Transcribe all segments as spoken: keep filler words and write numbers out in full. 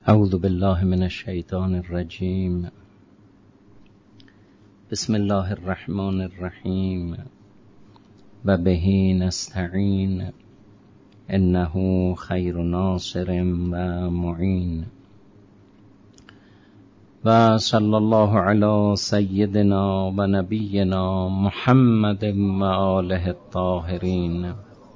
اعوذ بالله من الشیطان الرجیم. بسم الله الرحمن الرحیم و به نستعین انه خیر ناصر و معین و صلی الله علی سیدنا و نبینا محمد و آله الطاهرین.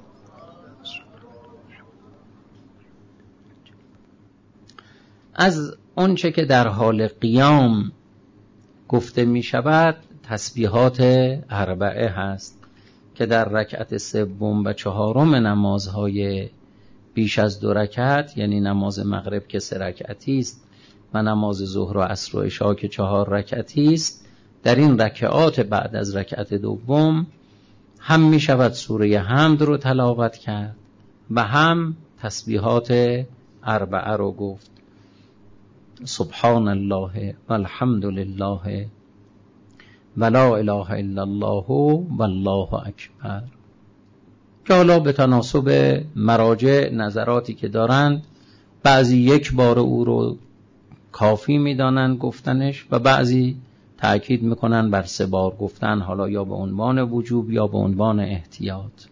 از آنچه که در حال قیام گفته می شود تسبیحات اربعه هست که در رکعت سوم و چهارم نمازهای بیش از دو رکعت، یعنی نماز مغرب که سه رکعتی است و نماز ظهر و عصر و عشا که چهار رکعتی است، در این رکعات بعد از رکعت دوم هم می شود سوره حمد رو تلاوت کرد و هم تسبیحات اربعه رو گفت. سبحان الله و الحمد لله و لا اله الا الله و الله اکبر، که حالا به تناسب مراجع نظراتی که دارند، بعضی یک بار او رو کافی میدانند گفتنش و بعضی تأکید میکنن بر سه بار گفتن، حالا یا به عنوان وجوب یا به عنوان احتیاط.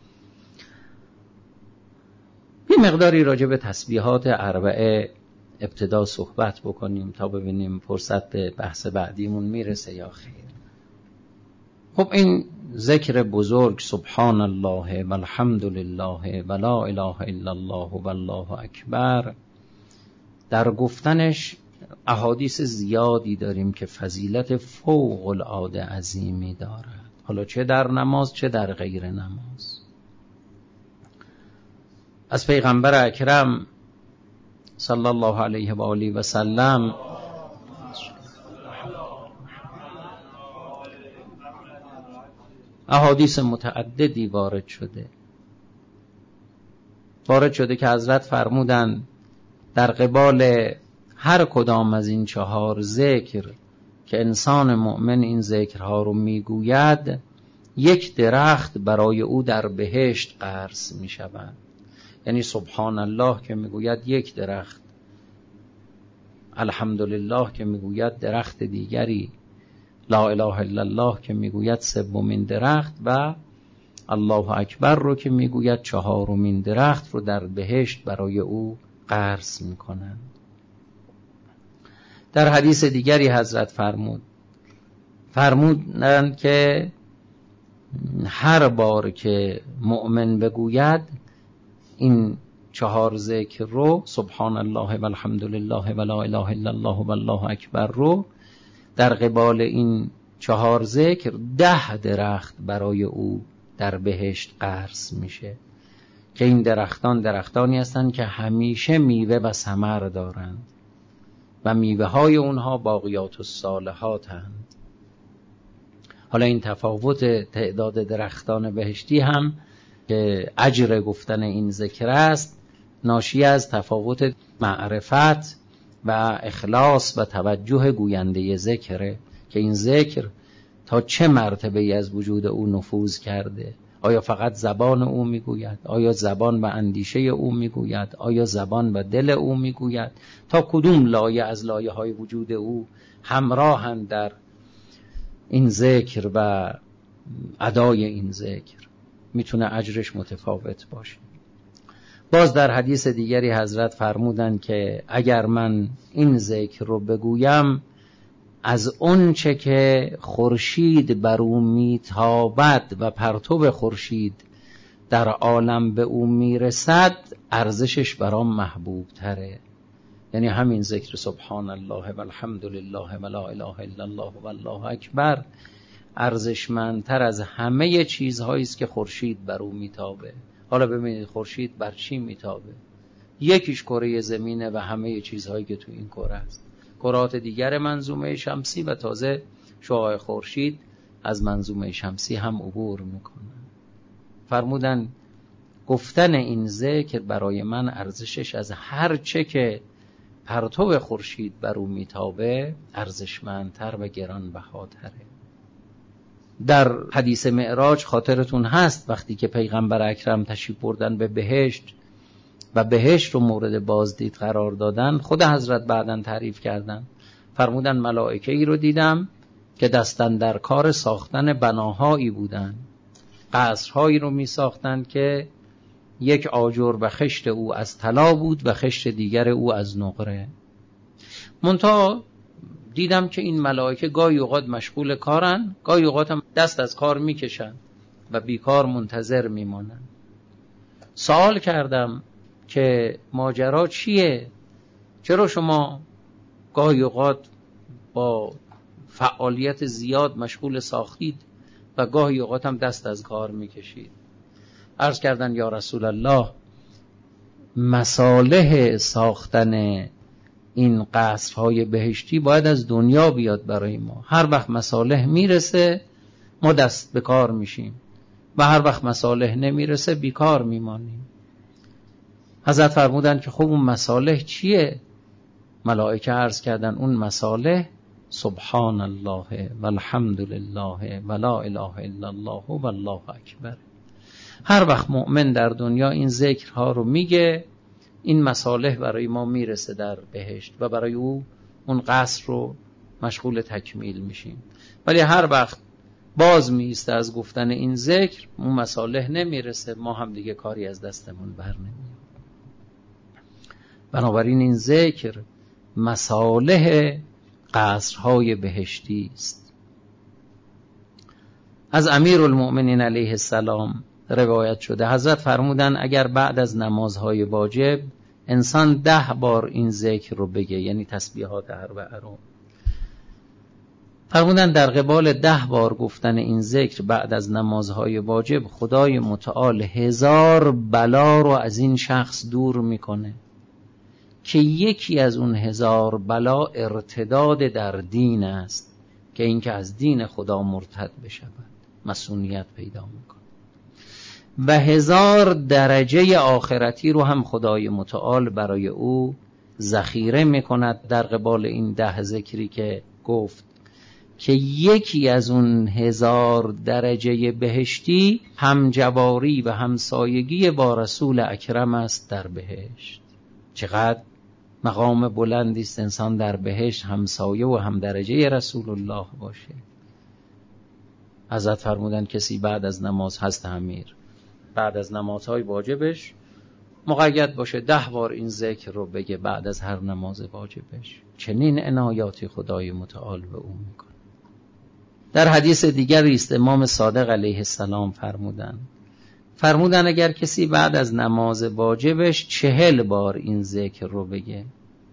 یه مقداری راجع به تسبیحات اربعه ابتدا صحبت بکنیم تا ببینیم فرصت به بحث بعدیمون میرسه یا خیر. خب این ذکر بزرگ سبحان الله و الحمد لله و لا اله الا الله و الله اکبر، در گفتنش احادیث زیادی داریم که فضیلت فوق العاده عظیمی دارد، حالا چه در نماز چه در غیر نماز. از پیغمبر اکرم صلی الله علیه و آله و سلم احادیث متعددی وارد شده وارد شده که حضرت فرمودند در قبال هر کدام از این چهار ذکر که انسان مؤمن این ذکرها رو میگوید، یک درخت برای او در بهشت غرس می شود. یعنی سبحان الله که میگوید یک درخت، الحمدلله که میگوید درخت دیگری، لا اله الا الله که میگوید سومین درخت و الله اکبر رو که میگوید چهارمین درخت رو در بهشت برای او غرس میکنند. در حدیث دیگری حضرت فرمود فرمودند که هر بار که مؤمن بگوید این چهار ذکر رو، سبحان الله و الحمد لله و لا اله الا الله و الله اکبر رو، در قبال این چهار ذکر ده درخت برای او در بهشت غرس میشه، که این درختان درختانی هستند که همیشه میوه و ثمر دارند و میوه های اونها باقیات الصالحات هستند. حالا این تفاوت تعداد درختان بهشتی هم که اجر گفتن این ذکر است، ناشی از تفاوت معرفت و اخلاص و توجه گوینده ذکره، که این ذکر تا چه مرتبه از وجود او نفوذ کرده. آیا فقط زبان او میگوید؟ آیا زبان و اندیشه او میگوید؟ آیا زبان و دل او میگوید؟ تا کدوم لایه از لایه های وجود او همراهند در این ذکر و ادای این ذکر، میتونه اجرش متفاوت باشه. باز در حدیث دیگری حضرت فرمودند که اگر من این ذکر رو بگویم، از اون چه که خورشید بر او میتابد و پرتو خورشید در عالم به او میرسد، ارزشش برام محبوب تره. یعنی همین ذکر سبحان الله و الحمد لله و لا اله الا الله و الله اکبر ارزشمندتر از همه چیزهایی است که خورشید بر او میتابه. حالا ببینید خورشید بر چی میتابه؟ یکیش کره زمینه و همه چیزهایی که تو این کره است. کرات دیگر منظومه شمسی و تازه شعاع خورشید از منظومه شمسی هم عبور میکنه. فرمودن گفتن این ذکر برای من ارزشش از هر چه که پرتو خورشید بر او میتابه ارزشمندتر و گرانبهاتره. در حدیث معراج خاطرتون هست وقتی که پیغمبر اکرم تشریف بردن به بهشت، و بهشت رو مورد بازدید قرار دادن، خود حضرت بعداً تعریف کردن، فرمودن ملائکه ای رو دیدم که دستن در کار ساختن بناهایی بودن، قصرهایی رو می ساختن که یک آجر و خشت او از طلا بود و خشت دیگر او از نقره. منتها دیدم که این ملائکه گاهی اوقات مشغول کارن، گاهی اوقات هم دست از کار میکشن و بیکار منتظر میمانن. سوال کردم که ماجرا چیه؟ چرا شما گاهی اوقات با فعالیت زیاد مشغول ساختید و گاهی اوقات هم دست از کار میکشید؟ عرض کردن یا رسول الله، مصالح ساختن این قصرهای بهشتی باید از دنیا بیاد برای ما. هر وقت مصالح میرسه ما دست به کار میشیم و هر وقت مصالح نمیرسه بیکار میمانیم. حضرت فرمودن که خب اون مصالح چیه؟ ملائکه عرض کردن اون مصالح سبحان الله والحمد لله ولا اله الا الله والله اکبر. هر وقت مؤمن در دنیا این ذکرها رو میگه، این مصالح برای ما میرسه در بهشت و برای او اون قصر رو مشغول تکمیل میشیم. ولی هر وقت باز میسته از گفتن این ذکر، اون مصالح نمیرسه، ما هم دیگه کاری از دستمون بر نمیاد. بنابراین این ذکر مصالح قصرهای بهشتی است. از امیرالمؤمنین علیه السلام روایت شده، حضرت فرمودن اگر بعد از نمازهای واجب انسان ده بار این ذکر رو بگه، یعنی تسبیحات اربعه رو، فرمودن در قبال ده بار گفتن این ذکر بعد از نمازهای واجب، خدای متعال هزار بلا رو از این شخص دور میکنه که یکی از اون هزار بلا ارتداد در دین است، که اینکه از دین خدا مرتد بشود، مسئولیت پیدا میکنه. و هزار درجه آخرتی رو هم خدای متعال برای او ذخیره میکند در قبال این ده ذکری که گفت، که یکی از اون هزار درجه بهشتی همجواری و همسایگی با رسول اکرم است در بهشت. چقدر مقام بلندی است انسان در بهشت همسایه و هم درجه رسول الله باشه. حضرت فرمودن کسی بعد از نماز، هست امیر، بعد از نمازهای واجبش مقید باشه ده بار این ذکر رو بگه بعد از هر نماز واجبش، چنین عنایاتی خدای متعال به او میکنه. در حدیث دیگری است امام صادق علیه السلام فرمودن فرمودن اگر کسی بعد از نماز واجبش چهل بار این ذکر رو بگه،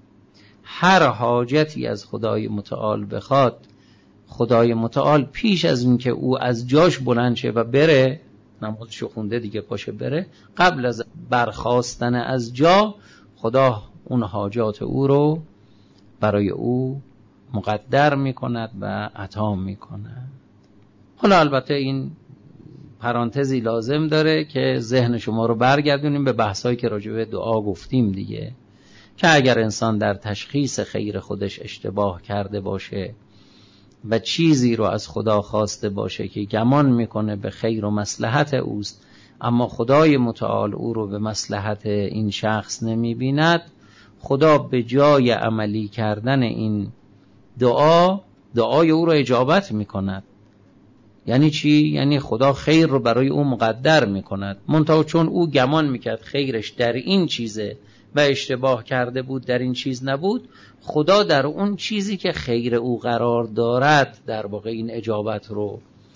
هر حاجتی از خدای متعال بخواد، خدای متعال پیش از این که او از جاش بلند شه و بره، نمازشو خونده دیگه پاشه بره، قبل از برخاستن از جا خدا اون حاجات او رو برای او مقدر میکند و عطا میکند. حالا البته این پرانتزی لازم داره که ذهن شما رو برگردونیم به بحثایی که راجع به دعا گفتیم دیگه، که اگر انسان در تشخیص خیر خودش اشتباه کرده باشه و چیزی رو از خدا خواسته باشه که گمان میکنه به خیر و مصلحت اوست، اما خدای متعال او رو به مصلحت این شخص نمیبیند، خدا به جای عملی کردن این دعا دعای او رو اجابت میکند. یعنی چی؟ یعنی خدا خیر رو برای او مقدر میکند، منتها چون او گمان میکرد خیرش در این چیزه و اشتباه کرده بود در این چیز نبود، خدا در اون چیزی که خیر او قرار دارد در واقع این اجابت رو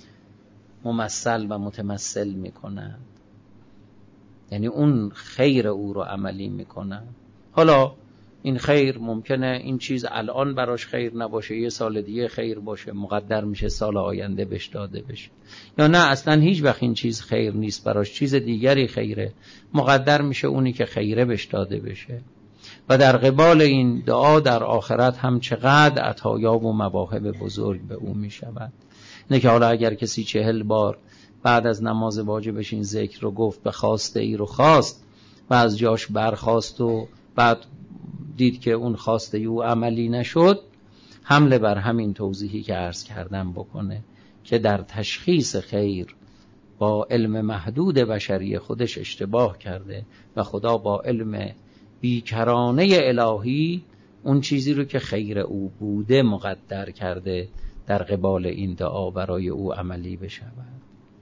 ممثل و متمثل میکند، یعنی اون خیر او رو عملی میکند. حالا این خیر ممکنه این چیز الان براش خیر نباشه، یه سال دیگه خیر باشه، مقدر میشه سال آینده بهش داده بشه، یا نه اصلا هیچ وقت این چیز خیر نیست براش، چیز دیگری خیره، مقدر میشه اونی که خیره بهش داده بشه. و در قبال این دعا در آخرت هم چقدر عطایا و مواهب بزرگ به او میشود. اینه که حالا اگر کسی چهل بار بعد از نماز واجبش این ذکر رو گفت، به خواسته ای رو خواست و از جاش برخاست و بعد دید که اون خواسته او عملی نشد، حمله بر همین توضیحی که عرض کردم بکنه که در تشخیص خیر با علم محدود بشری خودش اشتباه کرده و خدا با علم بیکرانه الهی اون چیزی رو که خیر او بوده مقدر کرده در قبال این دعا برای او عملی بشود.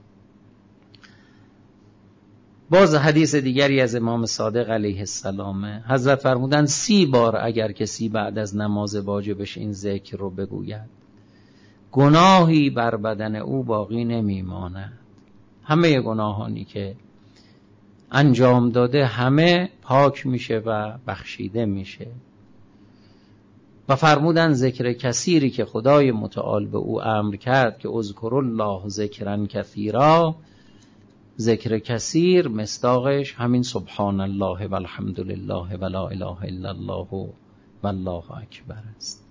باز حدیث دیگری از امام صادق علیه السلام، حضرت فرمودند سی بار اگر کسی بعد از نماز واجبش این ذکر رو بگوید گناهی بر بدن او باقی نمیماند. همه گناهانی که انجام داده همه پاک میشه و بخشیده میشه. و فرمودن ذکر کثیری که خدای متعال به او امر کرد که اذکر الله ذکرا کثیرا، ذکر کثیر مصداقش همین سبحان الله و الحمد لله و لا اله الا الله و والله اکبر است.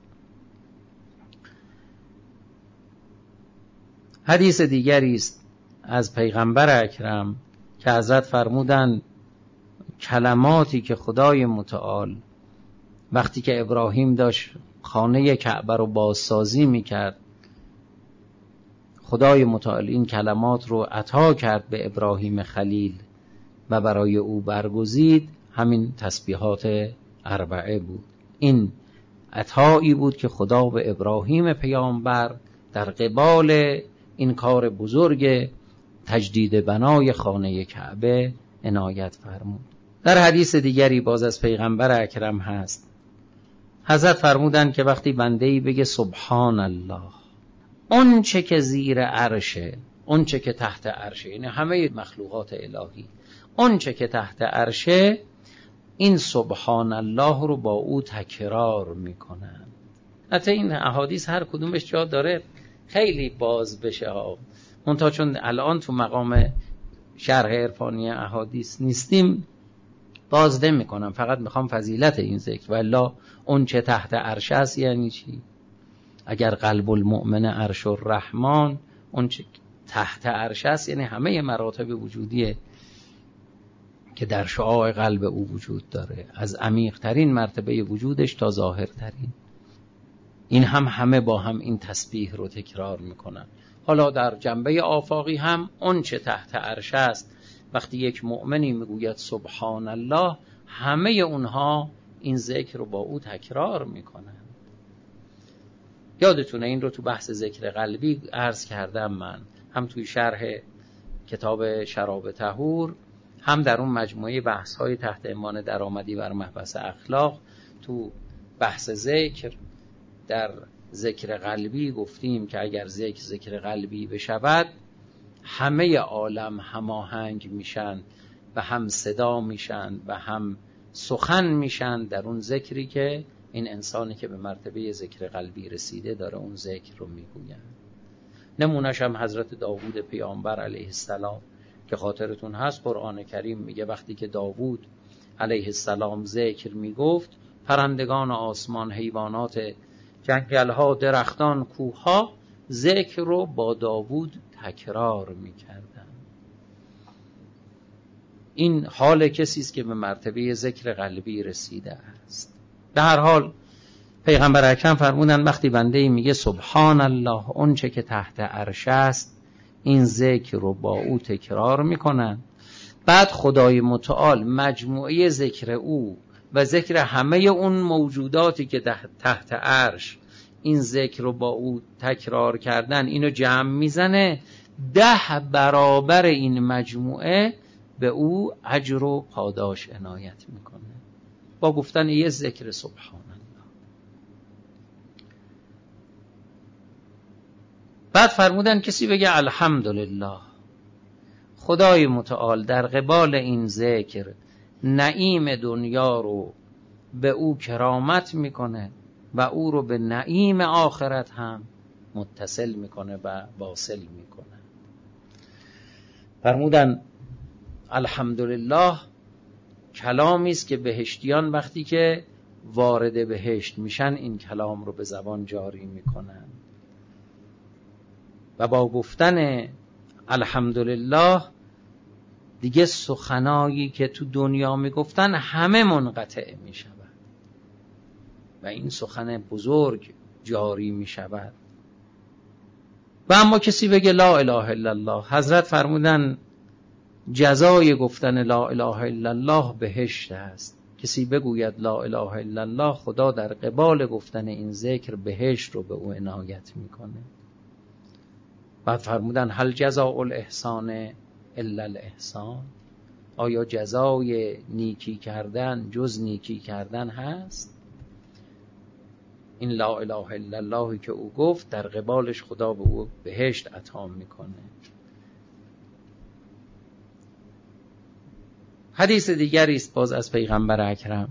حدیث دیگری است از پیغمبر اکرم که حضرت فرمودند کلماتی که خدای متعال وقتی که ابراهیم داشت خانه کعبه رو بازسازی میکرد، خدای متعال این کلمات رو عطا کرد به ابراهیم خلیل و برای او برگزید، همین تسبیحات اربعه بود. این عطایی بود که خدا به ابراهیم پیامبر در قبال این کار بزرگ تجدید بنای خانه کعبه عنایت فرمود. در حدیث دیگری باز از پیغمبر اکرم هست، حضرت فرمودند که وقتی بنده‌ای بگه سبحان الله، اون چه که زیر عرشه، اون چه که تحت عرشه، یعنی همه مخلوقات الهی، اون چه که تحت عرشه، این سبحان الله رو با او تکرار میکنن. حتی این احادیث هر کدومش جا داره خیلی باز بشه ها، منتها چون الان تو مقام شرح عرفانی احادیث نیستیم باز نمی کنم، فقط میخوام فضیلت این ذکر. والا اون چه تحت عرش است یعنی چی؟ اگر قلب المؤمن عرش الرحمن، اون چه تحت عرش است یعنی همه مراتب وجودیه که در شعاع قلب او وجود داره، از عمیق ترین مرتبه وجودش تا ظاهر ترین. این هم همه با هم این تسبیح رو تکرار میکنن. حالا در جنبه آفاقی هم اون چه تحت عرش است، وقتی یک مؤمنی میگوید سبحان الله، همه اونها این ذکر رو با او تکرار میکنن. یادتونه این رو تو بحث ذکر قلبی عرض کردم من، هم توی شرح کتاب شراب طهور، هم در اون مجموعه بحث های تحت عنوان درآمدی بر محبس اخلاق. تو بحث ذکر در ذکر قلبی گفتیم که اگر ذکر ذکر قلبی بشود، همه عالم هماهنگ میشن و هم صدا میشن و هم سخن میشن در اون ذکری که این انسانی که به مرتبه ذکر قلبی رسیده داره اون ذکر رو میگوین. نمونش هم حضرت داوود پیامبر علیه السلام که خاطرتون هست قرآن کریم میگه وقتی که داوود علیه السلام ذکر میگفت، پرندگان آسمان، حیوانات جنگل‌ها، درختان، کوه‌ها ذکر رو با داوود تکرار می‌کردن. این حال کسی است که به مرتبه ذکر قلبی رسیده است. به هر حال پیغمبر اکرم فرمودن وقتی بنده‌ای میگه سبحان الله، اون چه که تحت عرش است، این ذکر رو با او تکرار میکنن. بعد خدای متعال مجموعه ذکر او و ذکر همه اون موجوداتی که تحت عرش این ذکر رو با او تکرار کردن، اینو جمع میزنه، ده برابر این مجموعه به او اجر و پاداش عنایت میکنه با گفتن یه ذکر سبحان الله. بعد فرمودن کسی بگه الحمدلله، خدای متعال در قبال این ذکر نعیم دنیا رو به او کرامت میکنه و او رو به نعیم آخرت هم متصل میکنه و واصل میکنه. فرمودن الحمدلله کلامی است که بهشتیان وقتی که وارد بهشت میشن این کلام رو به زبان جاری میکنن و با گفتن الحمدلله دیگه سخنایی که تو دنیا میگفتن همه منقطع میشود و این سخن بزرگ جاری میشود. و اما کسی بگه لا اله الا الله، حضرت فرمودن جزای گفتن لا اله الا الله بهشت است. کسی بگوید لا اله الا الله، خدا در قبال گفتن این ذکر بهشت رو به او عنایت میکنه. بعد فرمودن هل جزاء الاحسان الا الاحسان، آیا جزای نیکی کردن جز نیکی کردن هست؟ این لا اله الا اللهی که او گفت در قبالش خدا به او بهشت عطا میکنه. حدیث دیگری است باز از پیغمبر اکرم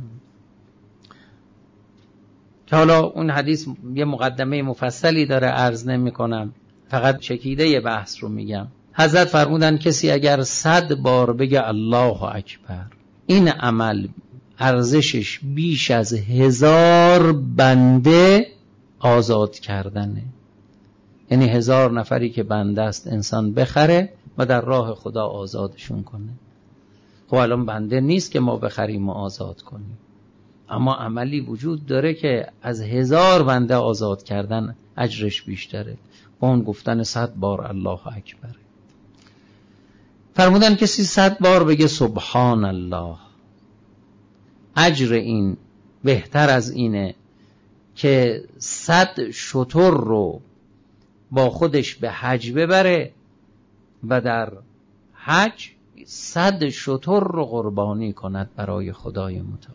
که حالا اون حدیث یه مقدمه مفصلی داره، عرض نمی کنم، فقط چکیده بحث رو میگم. حضرت فرمودن کسی اگر صد بار بگه الله اکبر، این عمل ارزشش بیش از هزار بنده آزاد کردنه. یعنی هزار نفری که بنده است انسان بخره و در راه خدا آزادشون کنه. خب الان بنده نیست که ما بخریم و آزاد کنیم، اما عملی وجود داره که از هزار بنده آزاد کردن اجرش بیشتره، با اون گفتن صد بار الله اکبر. فرمودن کسی صد بار بگه سبحان الله، اجر این بهتر از اینه که صد شتر رو با خودش به حج ببره و در حج صد شتر رو قربانی کند برای خدای متعال.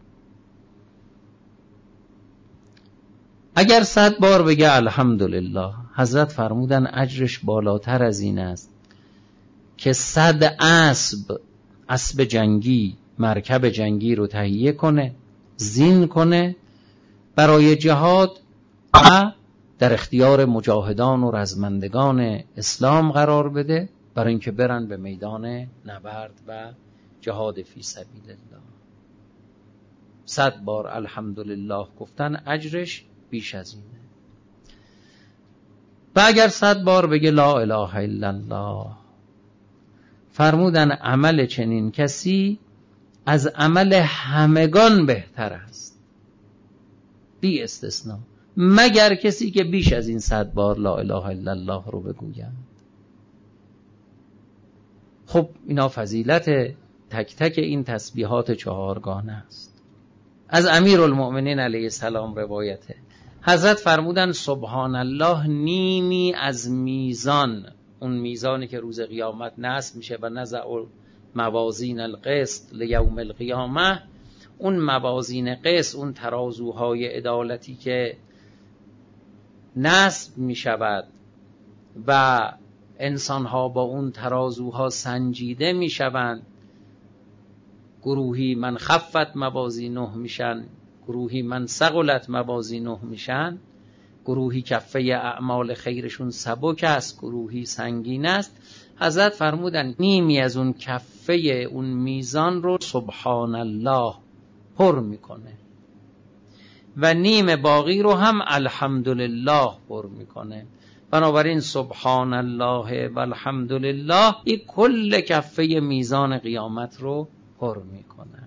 اگر صد بار بگه الحمدلله، حضرت فرمودن اجرش بالاتر از این است که صد اسب اسب جنگی مرکب جنگی رو تهیه کنه، زین کنه برای جهاد و در اختیار مجاهدان و رزمندگان اسلام قرار بده برای اینکه برن به میدان نبرد و جهاد فی سبیل الله. صد بار الحمدلله گفتن اجرش بیش از اینه. و اگر صد بار بگه لا اله الا الله، فرمودن عمل چنین کسی از عمل همگان بهتر است بی استثناء، مگر کسی که بیش از این صد بار لا اله الا الله رو بگوید. خب اینا فضیلت تک تک این تسبیحات چهارگانه است. از امیرالمؤمنین علیه السلام روایته، حضرت فرمودن سبحان الله نیمی از میزان، اون میزانی که روز قیامت نصب میشه و نزع موازین القسط لیوم القیامه، اون موازین قسط، اون ترازوهای عدالتی که نصب میشود و انسانها با اون ترازوها سنجیده میشوند، گروهی من خفت موازینه میشن، گروهی من ثقلت موازینه میشن، گروهی کفه اعمال خیرشون سبک است، گروهی سنگین است. حضرت فرمودن نیمی از اون کفه اون میزان رو سبحان الله پر میکنه و نیم باقی رو هم الحمدلله پر میکنه. بنابراین سبحان الله و الحمدلله این کل کفه میزان قیامت رو پر میکنه.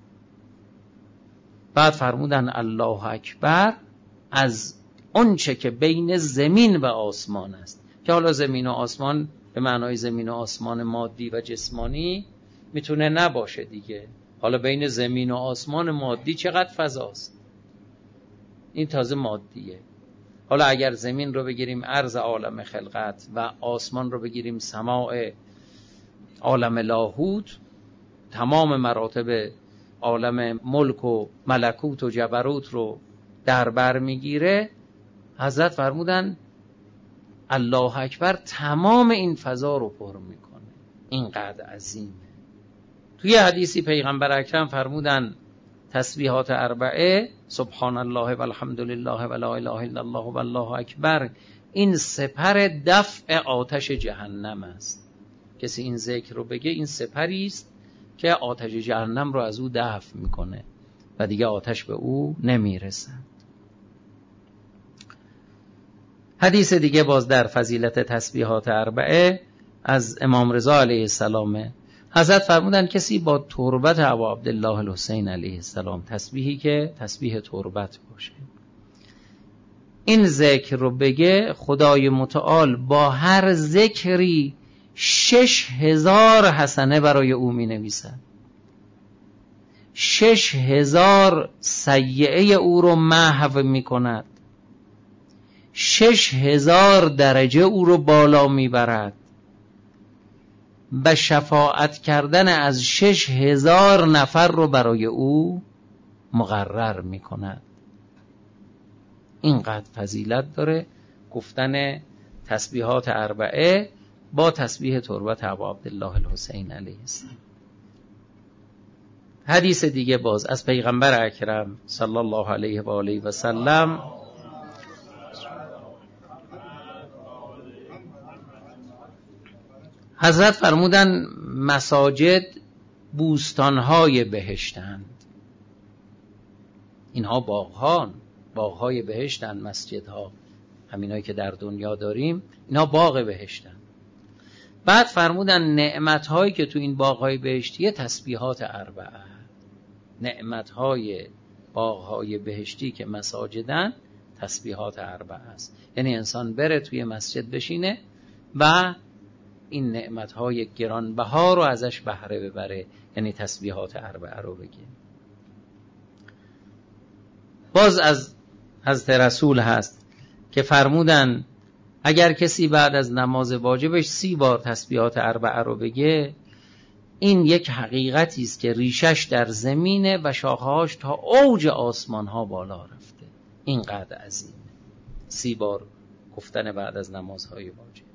بعد فرمودن الله اکبر از اون چه که بین زمین و آسمان است، که حالا زمین و آسمان به معنای زمین و آسمان مادی و جسمانی میتونه نباشه دیگه. حالا بین زمین و آسمان مادی چقدر فضاست، این تازه مادیه. حالا اگر زمین رو بگیریم عرض عالم خلقت و آسمان رو بگیریم سماع عالم لاهوت، تمام مراتب عالم ملک و ملکوت و جبروت رو در بر میگیره. حضرت فرمودن الله اکبر تمام این فضا رو پر میکنه، اینقدر عظیمه. توی حدیثی پیغمبر اکرم فرمودن تسبیحات اربعه سبحان الله و الحمدلله و لا اله الا الله و الله اکبر، این سپر دفع آتش جهنم است. کسی این ذکر رو بگه این سپری است که آتش جهنم رو از او دفع میکنه و دیگه آتش به او نمیرسه. حدیث دیگه باز در فضیلت تسبیحات اربعه از امام رضا علیه السلام، حضرت فرمودن کسی با تربت ابا عبدالله الحسین علیه السلام، تسبیحی که تسبیح تربت باشه، این ذکر رو بگه، خدای متعال با هر ذکری شش هزار حسنه برای او می نویسد، شش هزار سیئه او رو محو می کند، شش هزار درجه او رو بالا می برد، به شفاعت کردن از شش هزار نفر رو برای او مقرر می کند. اینقدر فضیلت داره گفتن تسبیحات اربعه با تسبیح تربت ابا عبدالله الحسین علیه السلام. حدیث دیگه باز از پیغمبر اکرم صلی الله علیه و آله و سلم، حضرت فرمودن مساجد بوستانهای بهشتند. اینها باغ‌ها، باغ‌های بهشتند. مسجدها همینایی که در دنیا داریم اینها باغ بهشتند. بعد فرمودن نعمت‌هایی که تو این باغ‌های بهشتیه تسبیحات اربعه. نعمت‌های باغ‌های بهشتی که مساجدن تسبیحات اربعه است. یعنی انسان بره توی مسجد بشینه و این نعمت‌های گرانبها رو ازش بهره ببره، یعنی تسبیحات اربعه رو بگه. باز از حضرت رسول هست که فرمودن اگر کسی بعد از نماز واجبش سی بار تسبیحات اربعه رو بگه، این یک حقیقتی است که ریشش در زمینه و شاخه‌هاش تا اوج آسمان‌ها بالا رفته. اینقدر عظیمه سی بار گفتن بعد از نمازهای واجب.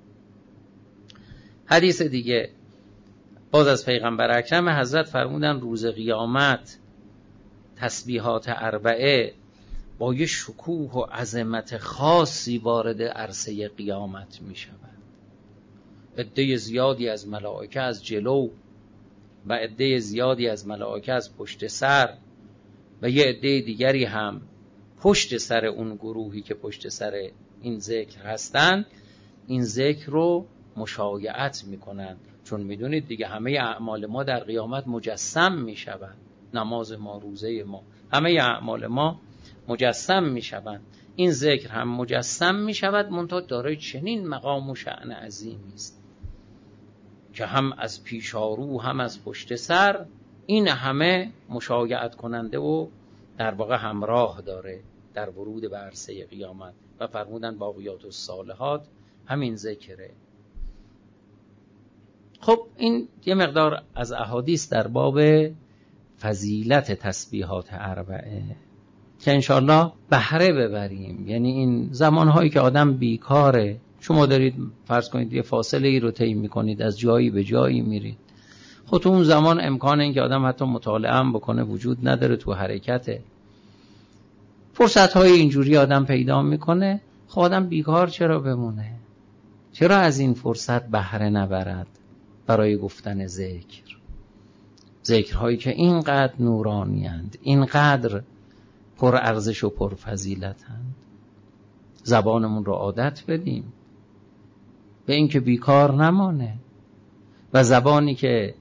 حدیث دیگه باز از پیغمبر اکرم، حضرت فرمودن روز قیامت تسبیحات اربعه با یه شکوه و عظمت خاصی وارد عرصه قیامت می شود. عده زیادی از ملائکه از جلو و عده زیادی از ملائکه از پشت سر و یه عده دیگری هم پشت سر اون گروهی که پشت سر این ذکر هستن، این ذکر رو مشایعت میکنن، چون میدونید دیگه همه اعمال ما در قیامت مجسم میشوند. نماز ما، روزه ما، همه اعمال ما مجسم میشوند. این ذکر هم مجسم میشود، منتها دارای چنین مقام و شأن عظیمی است که هم از پیشارو هم از پشت سر این همه مشایعت کننده و در واقع همراه داره در ورود به عرصه قیامت. و فرمودن باقیات الصالحات همین ذکره. خب این یه مقدار از احادیث در باب فضیلت تسبیحات اربعه که انشالله بهره ببریم. یعنی این زمانهایی که آدم بیکاره، شما دارید فرض کنید یه فاصله ای رو طی میکنید، از جایی به جایی میرید، خب تو اون زمان امکان این که آدم حتی مطالعه هم بکنه وجود نداره، تو حرکته، فرصت های اینجوری آدم پیدا میکنه. خب آدم بیکار چرا بمونه؟ چرا از این فرصت بهره نبرد برای گفتن ذکر؟ ذکرهایی که اینقدر نورانی اند، اینقدر پر ارزش و پر فضیلت اند. زبانمون رو عادت بدیم به این که بیکار نمانه، و زبانی که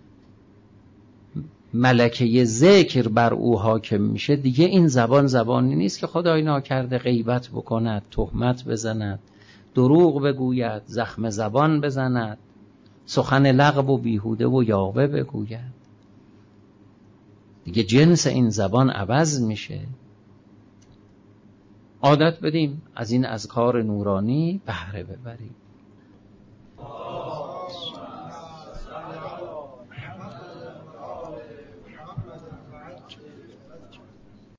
ملکه ذکر بر او حاکم میشه دیگه این زبان زبانی نیست که خدای ناکرده غیبت بکند، تهمت بزند، دروغ بگوید، زخم زبان بزند، سخن لغو و بیهوده و یاوه بگوید. دیگه جنس این زبان عوض میشه. عادت بدیم از این اذکار نورانی بهره ببریم.